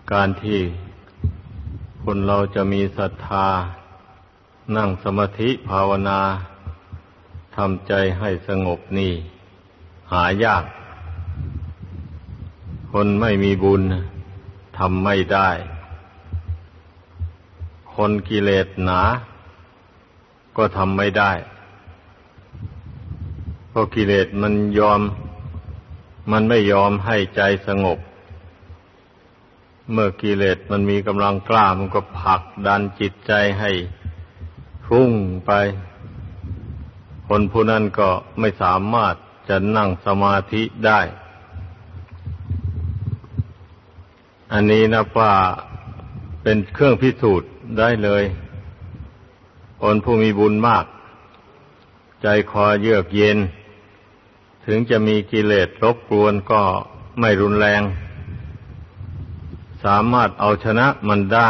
การที่คนเราจะมีศรัทธานั่งสมาธิภาวนาทำใจให้สงบนี่หายากคนไม่มีบุญทำไม่ได้คนกิเลสหนาก็ทำไม่ได้เพราะกิเลสมันไม่ยอมให้ใจสงบเมื่อกิเลสมันมีกำลังกล้ามันก็ผลักดันจิตใจให้ฟุ้งไปคนผู้นั้นก็ไม่สามารถจะนั่งสมาธิได้อันนี้นะว่าเป็นเครื่องพิสูจน์ได้เลยคนผู้มีบุญมากใจคอเยือกเย็นถึงจะมีกิเลสรบกวนก็ไม่รุนแรงสามารถเอาชนะมันได้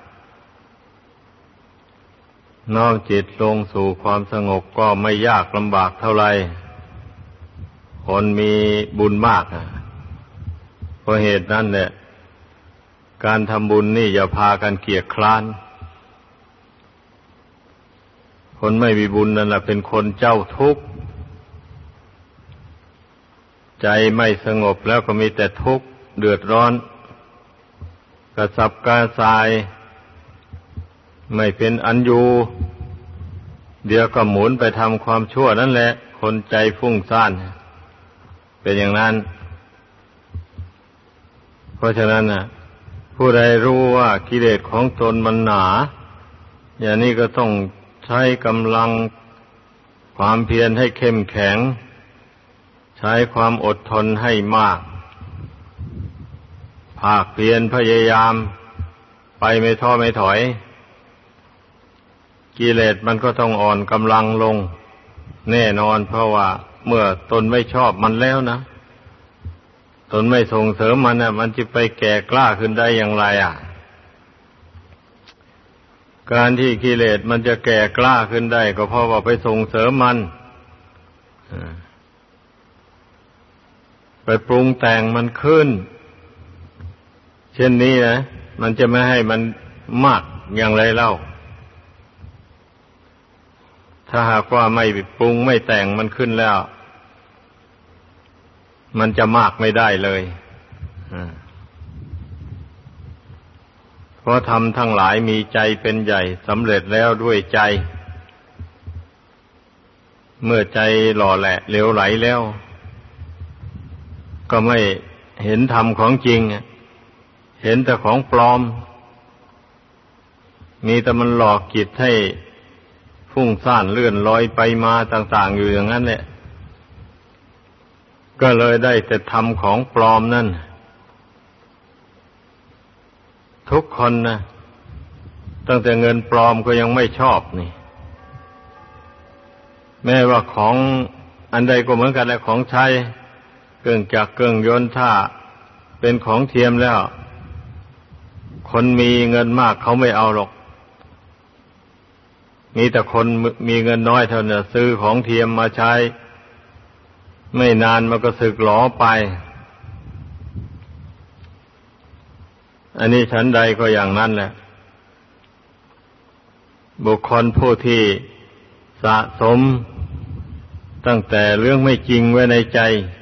น้อมจิตลงสู่ความสงบก็ไม่ยากลำบากเท่าไหร่คนมีบุญมากเพราะเหตุนั้นเนี่ยการทำบุญนี่อย่าพากันเกียจคร้านคนไม่มีบุญนั่นแหละเป็นคนเจ้าทุกข์ใจไม่สงบแล้วก็มีแต่ทุกข์เดือดร้อนกระสับกระส่ายไม่เป็นอันอยู่เดี๋ยวก็หมุนไปทำความชั่วนั่นแหละคนใจฟุ้งซ่านเป็นอย่างนั้นเพราะฉะนั้นผู้ใดรู้ว่ากิเลสของตนมันหนาอย่างนี้ก็ต้องใช้กำลังความเพียรให้เข้มแข็งใช้ความอดทนให้มากภาคเพียรพยายามไปไม่ท้อไม่ถอยกิเลสมันก็ต้องอ่อนกำลังลงแน่นอนเพราะว่าเมื่อตนไม่ชอบมันแล้วนะตนไม่ส่งเสริมมันมันจะไปแก่กล้าขึ้นได้อย่างไรการที่กิเลสมันจะแก่กล้าขึ้นได้ก็เพราะว่าไปส่งเสริมมันไปปรุงแต่งมันขึ้นเช่นนี้นะมันจะไม่ให้มันมากอย่างไรเล่าถ้าหากว่าไม่ปรุงไม่แต่งมันขึ้นแล้วมันจะมากไม่ได้เลยเพราะธรรมทั้งหลายมีใจเป็นใหญ่สำเร็จแล้วด้วยใจเมื่อใจหล่อแหละเหลวไหลแล้วก็ไม่เห็นธรรมของจริงเห็นแต่ของปลอมมีแต่มันหลอกจิตให้ฟุ้งซ่านเลื่อนลอยไปมาต่างๆอยู่อย่างนั้นแหละก็เลยได้แต่ธรรมของปลอมนั่นทุกคนนะตั้งแต่เงินปลอมก็ยังไม่ชอบนี่แม้ว่าของอันใดก็เหมือนกันแหละของใช้เครื่องจักรเครื่องยนต์ถ้าเป็นของเทียมแล้วคนมีเงินมากเขาไม่เอาหรอกมีแต่คนมีเงินน้อยเท่านั้นซื้อของเทียมมาใช้ไม่นานมันก็สึกหลอไปอันนี้ฉันใดก็อย่างนั้นแหละบุคคลผู้ที่สะสมตั้งแต่เรื่องไม่จริงไว้ในใจ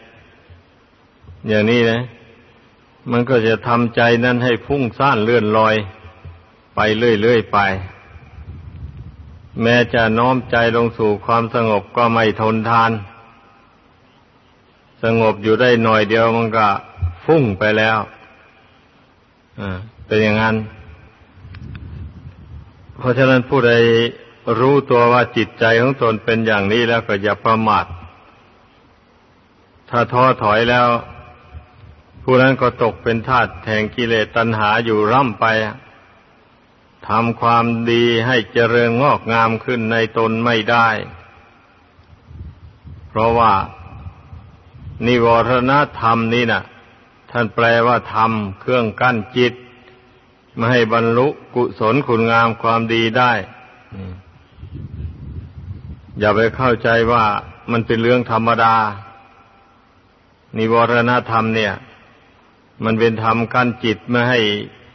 อย่างนี้นะมันก็จะทำใจนั้นให้ฟุ้งซ่านเลื่อนลอยไปเรื่อยๆไปแม้จะน้อมใจลงสู่ความสงบก็ไม่ทนทานสงบอยู่ได้หน่อยเดียวมันก็ฟุ้งไปแล้วเป็นอย่างนั้นเพราะฉะนั้นผู้ใดรู้ตัวว่าจิตใจของตนเป็นอย่างนี้แล้วก็อย่าประมาทถ้าท้อถอยแล้วผู้นั้นก็ตกเป็นทาสแห่งกิเลสตัณหาอยู่ร่ำไปทำความดีให้เจริญงอกงามขึ้นในตนไม่ได้เพราะว่านิวรณธรรมนี่น่ะท่านแปลว่าธรรมเครื่องกั้นจิตไม่ให้บรรลุกุศลคุณงามความดีได้อย่าไปเข้าใจว่ามันเป็นเรื่องธรรมดานิวรณธรรมเนี่ยมันเป็นธรรมกั้นจิตไม่ให้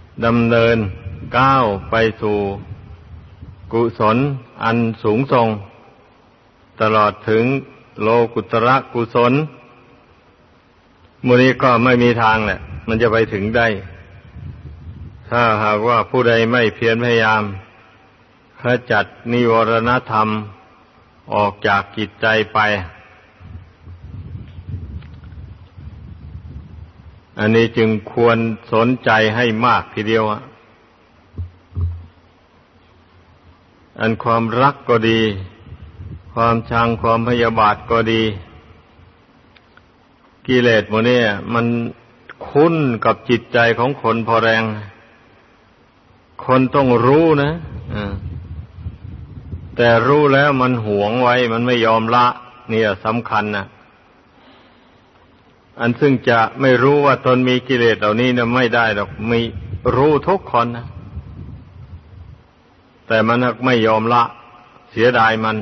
ดำเนินก้าวไปสู่กุศลอันสูงส่งตลอดถึงโลกุตระกุศลมูนี้ก็ไม่มีทางแหละมันจะไปถึงได้ถ้าหากว่าผู้ใดไม่เพียรพยายามขจัดนิวรณธรรมออกจากจิตใจไปอันนี้จึงควรสนใจให้มากทีเดียวอันความรักก็ดีความชังความพยาบาทก็ดีกิเลสหมดเนี่ยมันคุ้นกับจิตใจของคนพอแรงคนต้องรู้นะแต่รู้แล้วมันหวงไว้มันไม่ยอมละเนี่ยสำคัญนะอันซึ่งจะไม่รู้ว่าตนมีกิเลสเหล่านี้เนี่ยไม่ได้หรอกมีรู้ทุกคนนะแต่มันไม่ยอมละเสียดายมัน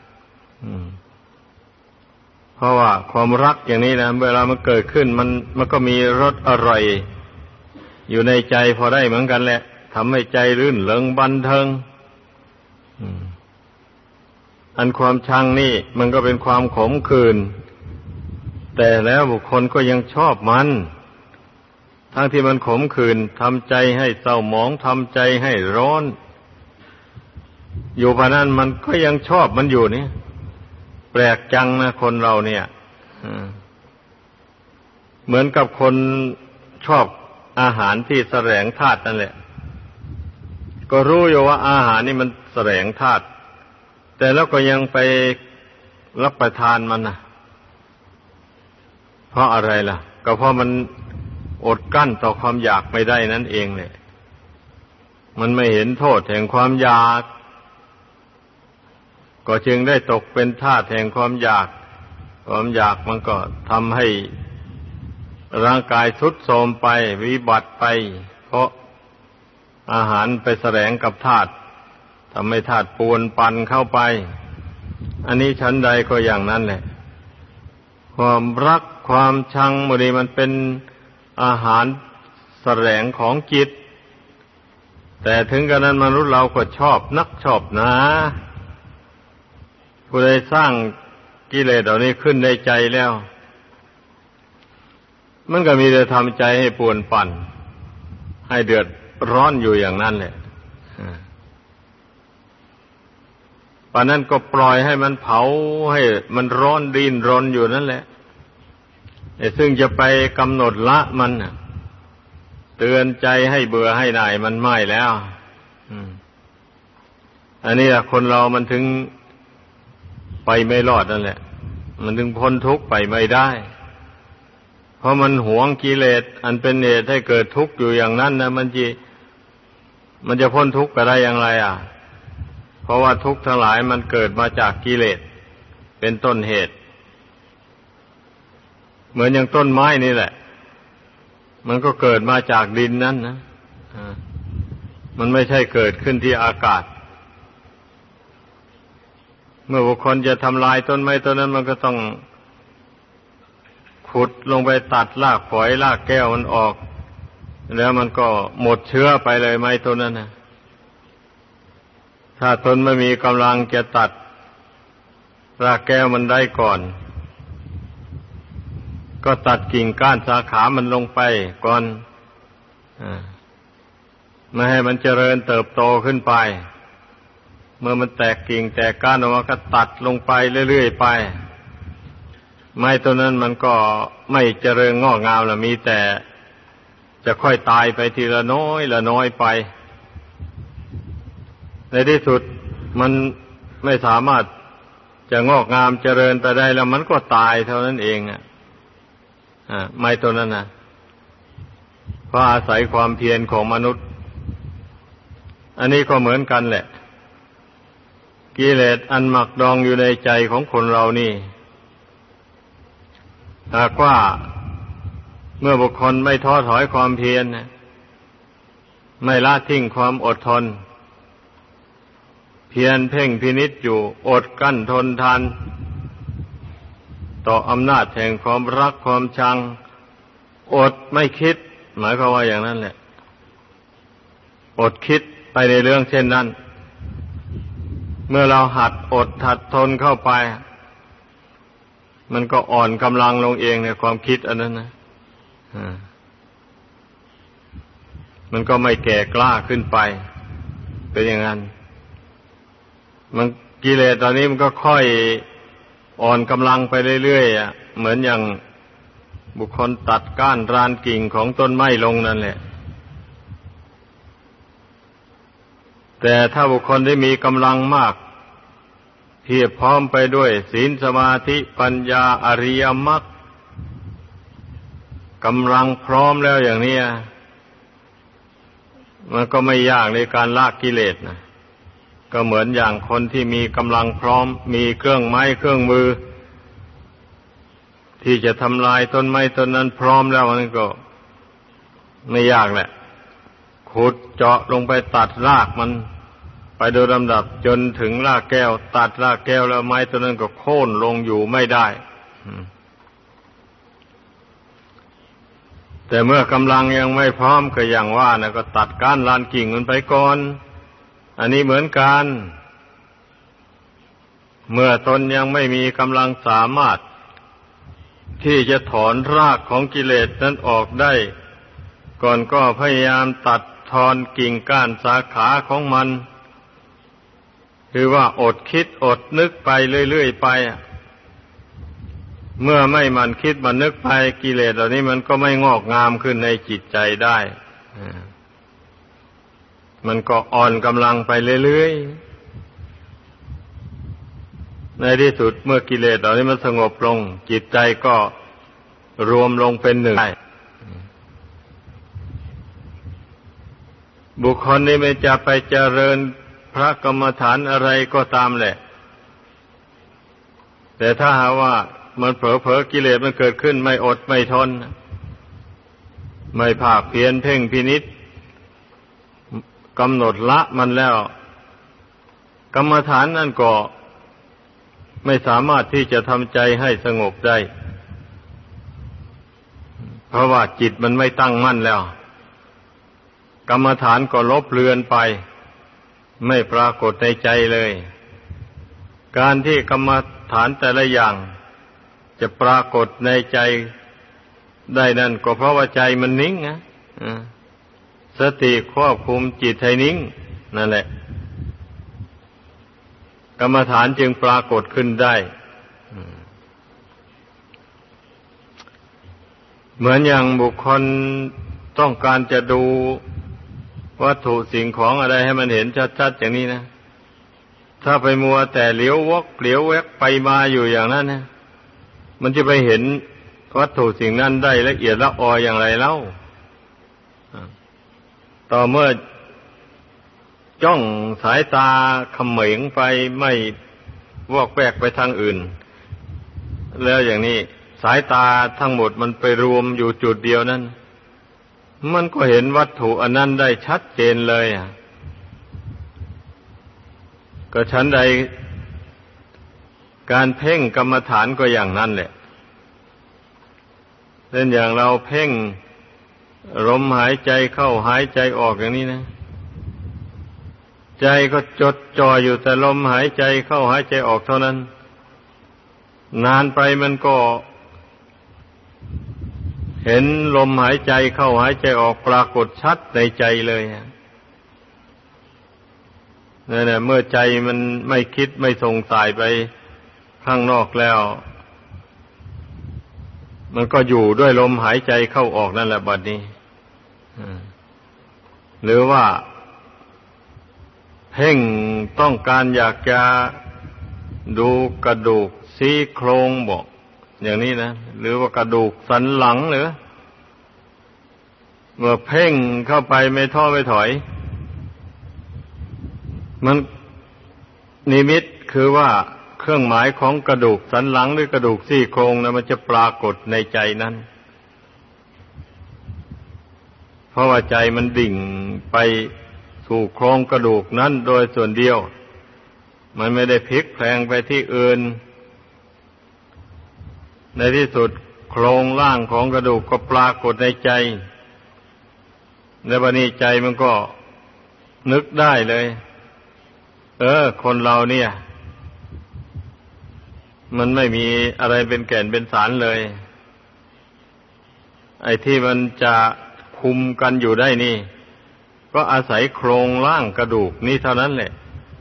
เพราะว่าความรักอย่างนี้นะเวลามันเกิดขึ้นมันก็มีรสอร่อยอยู่ในใจพอได้เหมือนกันแหละทำให้ใจรื่นเริงบันเทิงอันความชังนี่มันก็เป็นความขมขื่นแต่แล้วบุคคลก็ยังชอบมันทั้งที่มันขมขื่นทำใจให้เศร้าหมองทำใจให้ร้อนอยู่พะนั้นมันก็ยังชอบมันอยู่นี่แปลกจังนะคนเราเนี่ยเหมือนกับคนชอบอาหารที่แสลงธาตุนั่นแหละก็รู้อยู่ว่าอาหารนี่มันแสลงธาตุแต่แล้วก็ยังไปรับประทานมันนะเพราะอะไรล่ะก็เพราะมันอดกั้นต่อความอยากไม่ได้นั่นเองเนี่ยมันไม่เห็นโทษแห่งความอยากก็จึงได้ตกเป็นทาสแห่งความอยากมันก็ทำให้ร่างกายทรุดโทรมไปวิบัติไปเพราะอาหารไปแสลงกับธาตุทำให้ธาตุปวนปั่นเข้าไปอันนี้ชั้นใดก็อย่างนั้นแหละความรักความชังหมดนี้มันเป็นอาหารแสลงของจิตแต่ถึงกระนั้นมนุษย์เราก็ชอบนักชอบหนาผู้ใดสร้างกิเลสเหล่านี้ขึ้นในใจแล้วมันก็มีแต่ทำใจให้ปวนปั่นให้เดือดร้อนอยู่อย่างนั้นแหละปานนั้นก็ปล่อยให้มันเผาให้มันร้อนดิ้นรนอยู่นั่นแหละซึ่งจะไปกำหนดละมันเตือนใจให้เบื่อให้หน่ายมันไม่แล้วอันนี้คนเรามันถึงไปไม่รอดนั่นแหละมันถึงพ้นทุกข์ไปไม่ได้เพราะมันหวงกิเลสอันเป็นเหตุให้เกิดทุกข์อยู่อย่างนั้นนะมันจะพ้นทุกข์ไปได้อย่างไรเพราะว่าทุกข์ทั้งหลายมันเกิดมาจากกิเลสเป็นต้นเหตุเหมือนอย่างต้นไม้นี่แหละมันก็เกิดมาจากดินนั้นนะมันไม่ใช่เกิดขึ้นที่อากาศเมื่อบุคคลจะทำลายต้นไม้ต้นนั้นมันก็ต้องขุดลงไปตัดรากฝอยรากแก้วมันออกแล้วมันก็หมดเชื้อไปเลยไม้ต้นนั้นนะถ้าตนไม่มีกำลังจะตัดรากแก้วมันได้ก่อนก็ตัดกิ่งก้านสาขามันลงไปก่อนไม่ให้มันเจริญเติบโตขึ้นไปเมื่อมันแตกกิ่งแตกก้านออกมาก็ตัดลงไปเรื่อยๆไปไม้ต้นนั้นมันก็ไม่เจริญงอกงามแล้วมีแต่จะค่อยตายไปทีละน้อยละน้อยไปในที่สุดมันไม่สามารถจะงอกงามเจริญไปได้แล้วมันก็ตายเท่านั้นเองไม้ต้นนั้นนะเพราะอาศัยความเพียรของมนุษย์อันนี้ก็เหมือนกันแหละกิเลสอันหมักดองอยู่ในใจของคนเรานี่หากว่าเมื่อบุคคลไม่ท้อถอยความเพียรไม่ละทิ้งความอดทนเพียรเพ่งพินิจอยู่อดกั้นทนทานต่ออำนาจแห่งความรักความชังอดไม่คิดหมายความว่าอย่างนั้นแหละอดคิดไปในเรื่องเช่นนั้นเมื่อเราหัดอดหัดทนเข้าไปมันก็อ่อนกำลังลงเองในความคิดอันนั้นนะมันก็ไม่แก่กล้าขึ้นไปเป็นอย่างนั้นมันกิเลสตอนนี้มันก็ค่อยอ่อนกำลังไปเรื่อยๆเหมือนอย่างบุคคลตัดก้านรานกิ่งของต้นไม้ลงนั่นแหละแต่ถ้าบุคคลได้มีกำลังมากเพียบพร้อมไปด้วยศีลสมาธิปัญญาอริยมรรคกำลังพร้อมแล้วอย่างนี้มันก็ไม่ยากในการละกิเลสนะก็เหมือนอย่างคนที่มีกำลังพร้อมมีเครื่องไม้เครื่องมือที่จะทำลายต้นไม้ต้นนั้นพร้อมแล้วมันก็ไม่ยากแหละขุดเจาะลงไปตัดรากมันไปโดยลำดับจนถึงรากแก้วตัดรากแก้วแล้วไม้ต้นนั้นก็โค่นลงอยู่ไม่ได้แต่เมื่อกำลังยังไม่พร้อมก็อย่างว่านะก็ตัดก้านลานกิ่งมันไปก่อนอันนี้เหมือนกันเมื่อตนยังไม่มีกำลังสามารถที่จะถอนรากของกิเลสนั้นออกได้ก่อนก็พยายามตัดทอนกิ่งก้านสาขาของมันคือว่าอดคิดอดนึกไปเรื่อยๆไปเมื่อไม่มันคิดมันนึกไปกิเลสเหล่านี้มันก็ไม่งอกงามขึ้นในจิตใจได้มันก็อ่อนกำลังไปเรื่อยๆในที่สุดเมื่อกิเลสเหล่านี้มันสงบลงจิตใจก็รวมลงเป็นหนึ่งได้บุคคลนี้ไม่จะไปเจริญพระกรรมฐานอะไรก็ตามแหละแต่ถ้าหากว่ามันเผลอๆกิเลสมันเกิดขึ้นไม่อดไม่ทนไม่ภาคเพียรเพ่งพินิจกำหนดละมันแล้วกรรมฐานนั่นก็ไม่สามารถที่จะทำใจให้สงบได้เพราะว่าจิตมันไม่ตั้งมั่นแล้วกรรมฐานก็ลบเลือนไปไม่ปรากฏในใจเลยการที่กรรมฐานแต่ละอย่างจะปรากฏในใจได้นั่นก็เพราะว่าใจมันนิ่งนะสติควบคุมจิตให้นิ่งนั่นแหละกรรมฐานจึงปรากฏขึ้นได้เหมือนอย่างบุคคลต้องการจะดูวัตถุสิ่งของอะไรให้มันเห็นชัดๆอย่างนี้นะถ้าไปมัวแต่เหลียววกเหลียวแวกไปมาอยู่อย่างนั้นนะมันจะไปเห็นวัตถุสิ่งนั้นได้ละเอียดละอออย่างไรเล่าต่อเมื่อจ้องสายตาเขม็งไปไม่วอกแวกไปทางอื่นแล้วอย่างนี้สายตาทั้งหมดมันไปรวมอยู่จุดเดียวนั้นมันก็เห็นวัตถุอันนั้นได้ชัดเจนเลยก็ชั้นใดการเพ่งกรรมฐานก็อย่างนั้นแหละเช่นอย่างเราเพ่งลมหายใจเข้าหายใจออกอย่างนี้นะใจก็จดจ่ออยู่แต่ลมหายใจเข้าหายใจออกเท่านั้นนานไปมันก็เห็นลมหายใจเข้าหายใจออกปรากฏชัดในใจเลยนั่นแหละเมื่อใจมันไม่คิดไม่ส่งสายไปข้างนอกแล้วมันก็อยู่ด้วยลมหายใจเข้าออกนั่นแหละบัดนี้หรือว่าเพ่งต้องการอยากจะดูกระดูกซี่โครงบอกอย่างนี้นะหรือว่ากระดูกสันหลังหรือเมื่อเพ่งเข้าไปไม่ท้อไม่ถอยมันนิมิตคือว่าเครื่องหมายของกระดูกสันหลังหรือกระดูกซี่โครงนะมันจะปรากฏในใจนั้นเพราะว่าใจมันดิ่งไปสู่โครงกระดูกนั้นโดยส่วนเดียวมันไม่ได้พลิกแพลงไปที่อื่นในที่สุดโครงล่างของกระดูกก็ปรากฏในใจในบัดนี้ใจมันก็นึกได้เลย คนเราเนี่ย มันไม่มีอะไรเป็นแก่นเป็นสารเลย ไอ้ที่มันจะคุมกันอยู่ได้นี่ก็อาศัยโครงร่างกระดูกนี่เท่านั้นแหละ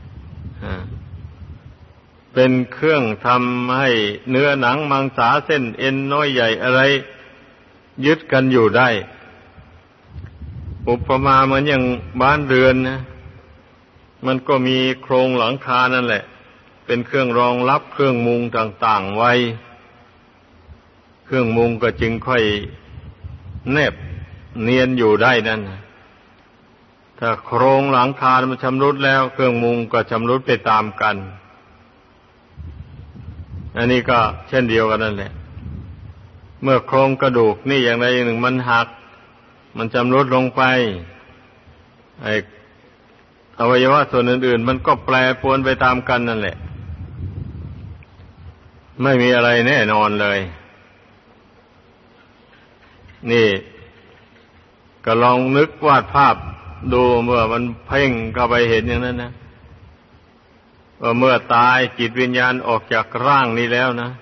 เป็นเครื่องทำให้เนื้อหนังมังสาเส้นเอ็นน้อยใหญ่อะไรยึดกันอยู่ได้อุปมาเหมือนอย่างบ้านเรือนนะมันก็มีโครงหลังคานั่นแหละเป็นเครื่องรองรับเครื่องมุงต่างๆไว้เครื่องมุงก็จึงค่อยแนบเนียนอยู่ได้นั่นถ้าโครงหลังคามันชำรุดแล้วเครื่องมุงก็ชำรุดไปตามกันอันนี้ก็เช่นเดียวกันนั่นแหละเมื่อโครงกระดูกนี่อย่างใดอย่างหนึ่งมันหักมันชำรุดลงไปไอ้อวัยวะส่วนอื่นๆมันก็แปรปรวนไปตามกันนั่นแหละไม่มีอะไรแน่นอนเลยนี่ก็ลองนึกวาดภาพดูเมื่อมันเพ่งเข้าไปเห็นอย่างนั้นนะว่าเมื่อตายจิตวิญญาณออกจากร่างนี้แล้วนะ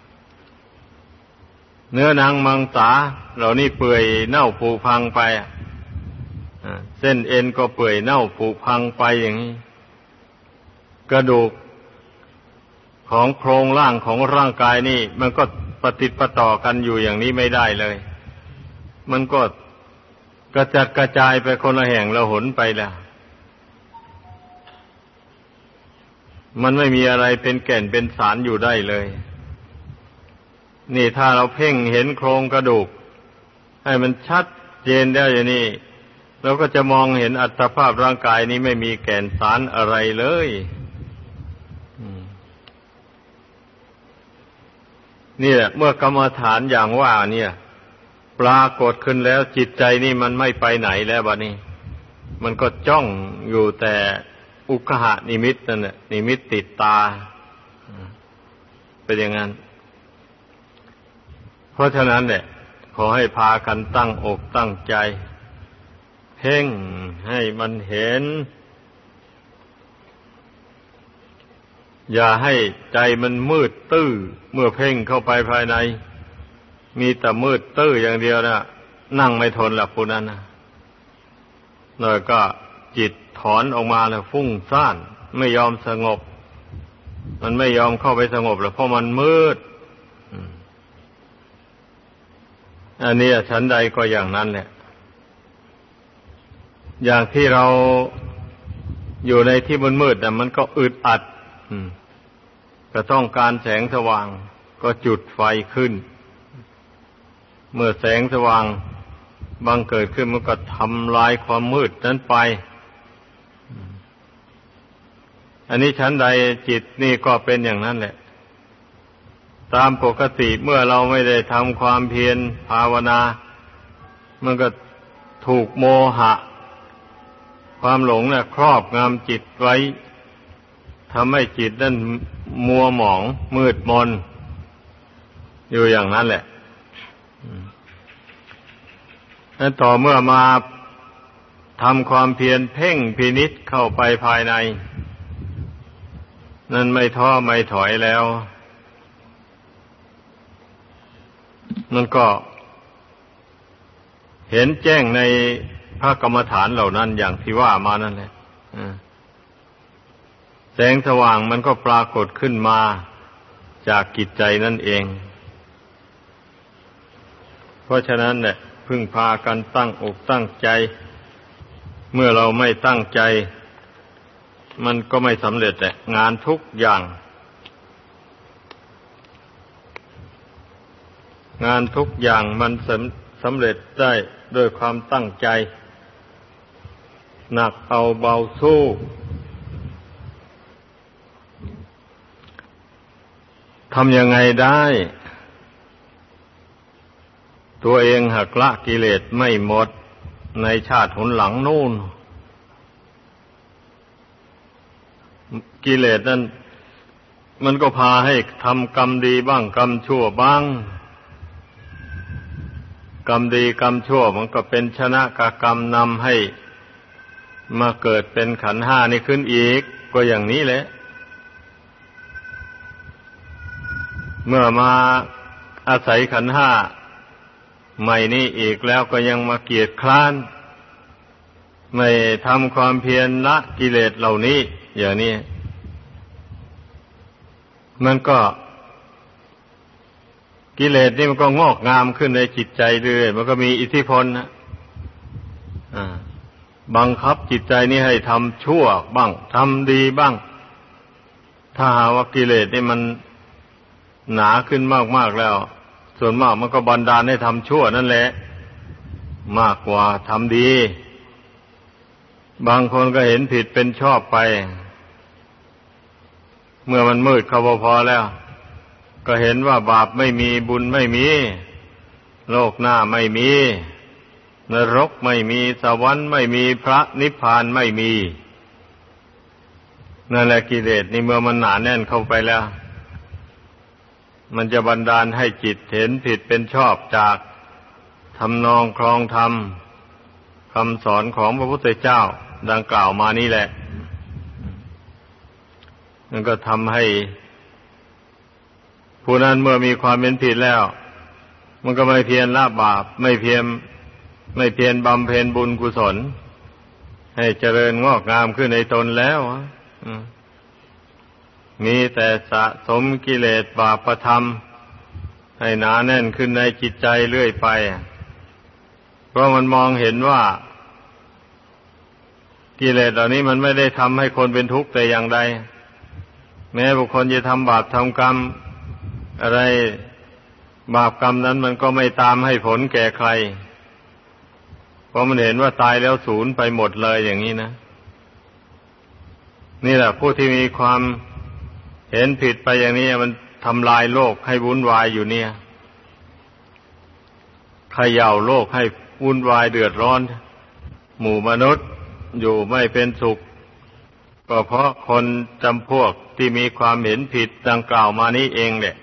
เนื้อหนังมังสาเหล่านี้เปื่อยเน่าผุพังไปเส้นเอ็นก็เปื่อยเน่าผุพังไปอย่างนี้กระดูกของโครงร่างของร่างกายนี่มันก็ปฏิปต่อกันอยู่อย่างนี้ไม่ได้เลยมันก็กระจัดกระจายไปคนละแห่งละหนไปแล้วมันไม่มีอะไรเป็นแก่นเป็นสารอยู่ได้เลยนี่ถ้าเราเพ่งเห็นโครงกระดูกให้มันชัดเจนได้อย่างนี้เราก็จะมองเห็นอัตภาพร่างกายนี้ไม่มีแก่นสารอะไรเลยนี่แหละเมื่อกรรมฐานอย่างว่าเนี่ยปรากฏขึ้นแล้วจิตใจนี่มันไม่ไปไหนแล้วบัดนี้มันก็จ้องอยู่แต่อุคหะนิมิตนั่นแหละนิมิตติดตาเป็นอย่างนั้นเพราะฉะนั้นเนี่ยขอให้พากันตั้งอกตั้งใจเพ่งให้มันเห็นอย่าให้ใจมันมืดตื้อเมื่อเพ่งเข้าไปภายในมีแต่มืดตื้ออย่างเดียวนะนั่งไม่ทนละผู้นั้นนะแล้วก็จิตถอนออกมาแล้วฟุ้งซ่านไม่ยอมสงบมันไม่ยอมเข้าไปสงบแล้วเพราะมันมืดอันนี้ชั้นใดก็อย่างนั้นแหละอย่างที่เราอยู่ในที่มืดๆนะมันก็อึดอัดก็ต้องการแสงสว่างก็จุดไฟขึ้นเมื่อแสงสว่างบังเกิดขึ้นมันก็ทำลายความมืดนั้นไปอันนี้ชั้นใดจิตนี่ก็เป็นอย่างนั้นแหละตามปกติเมื่อเราไม่ได้ทำความเพียรภาวนามันก็ถูกโมหะความหลงครอบงำจิตไว้ทำให้จิตนั้นมัวหมองมืดมนอยู่อย่างนั้นแหละแล้วต่อเมื่อมาทำความเพียรเพ่งพินิจเข้าไปภายในนั่นไม่ท้อไม่ถอยแล้วมันก็เห็นแจ้งในพระกรรมฐานเหล่านั้นอย่างที่ว่ามานั่นแหละแสงสว่างมันก็ปรากฏขึ้นมาจากจิตใจนั่นเองเพราะฉะนั้นเนี่ยพึ่งพากันตั้งอกตั้งใจเมื่อเราไม่ตั้งใจมันก็ไม่สำเร็จแหละงานทุกอย่างงานทุกอย่างมันสำเร็จได้ด้วยความตั้งใจหนักเอาเบาสู้ทำยังไงได้ตัวเองหักละกิเลสไม่หมดในชาติหนหลังนู่นกิเลสนั้นมันก็พาให้ทำกรรมดีบ้างกรรมชั่วบ้างกรรมดีกรรมชั่วมันก็เป็นชนะกกรรมนำให้มาเกิดเป็นขันธ์ห้านี่ขึ้นอีกก็อย่างนี้แหละเมื่อมาอาศัยขันธ์ห้าใหม่นี้อีกแล้วก็ยังมาเกียจคร้านไม่ทำความเพียรละกิเลสเหล่านี้อย่างนี้มันก็กิเลสนี่มันก็งอกงามขึ้นในจิตใจเรื่อยมันก็มีอิทธิพลนะบังคับจิตใจนี้ให้ทำชั่วบ้างทำดีบ้างถ้าหาว่ากิเลสนี่มันหนาขึ้นมากๆแล้วส่วนมากมันก็บันดาลให้ทำชั่วนั่นแหละมากกว่าทำดีบางคนก็เห็นผิดเป็นชอบไปเมื่อมันมืดเข้าพอแล้วก็เห็นว่าบาปไม่มีบุญไม่มีโลกหน้าไม่มีนรกไม่มีสวรรค์ไม่มีพระนิพพานไม่มีนั่นแหละกิเลสนี่เมื่อมันหนาแน่นเข้าไปแล้วมันจะบันดาลให้จิตเห็นผิดเป็นชอบจากทำนองครองธรรมคำสอนของพระพุทธเจ้าดังกล่าวมานี่แหละมันก็ทำให้ผู้นั้นเมื่อมีความเป็นผิดแล้วมันก็ไม่เพียรละบาปไม่เพียรบำเพ็ญบุญกุศลให้เจริญงอกงามขึ้นในตนแล้วมีแต่สะสมกิเลสบาปธรรมให้หนาแน่นขึ้นในจิตใจเรื่อยไปเพราะมันมองเห็นว่ากิเลสเหล่านี้มันไม่ได้ทำให้คนเป็นทุกข์แต่อย่างใดแม้บุคคลจะทำบาปทำกรรมอะไรบาปกรรมนั้นมันก็ไม่ตามให้ผลแก่ใครเพราะมันเห็นว่าตายแล้วสูญไปหมดเลยอย่างนี้นะนี่แหละผู้ที่มีความเห็นผิดไปอย่างนี้มันทำลายโลกให้วุ่นวายอยู่เนี่ยเขย่าโลกให้วุ่นวายเดือดร้อนหมู่มนุษย์อยู่ไม่เป็นสุขก็เพราะคนจำพวกที่มีความเห็นผิดดังกล่าวมานี้เองแหละ